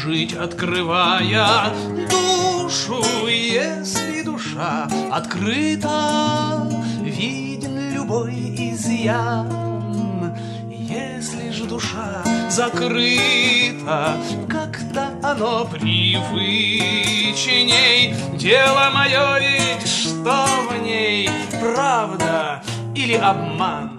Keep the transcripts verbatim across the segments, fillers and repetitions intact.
жить, открывая душу. Если душа открыта, виден любой изъян. Если же душа закрыта, как-то оно привычней. Дело мое ведь, что в ней, правда или обман.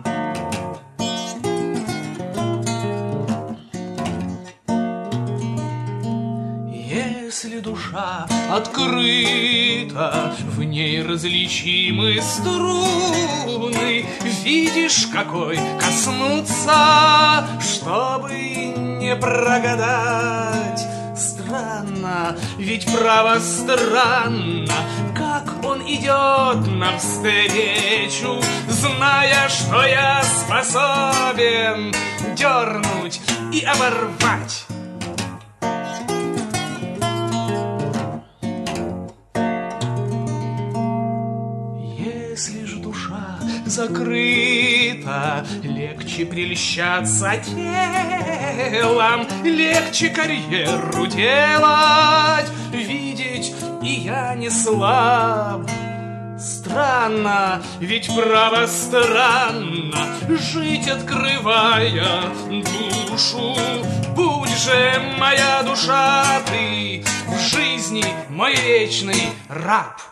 Если душа открыта, в ней различимы струны. Видишь, какой коснуться, чтобы не прогадать. Странно, ведь право странно, как он идет навстречу, зная, что я способен дернуть и оборвать. Если же душа закрыта, легче прельщаться телом, легче карьеру делать, видеть и я не слаб. Странно, ведь право странно, жить, открывая душу. Будь же моя душа ты в жизни мой вечный раб.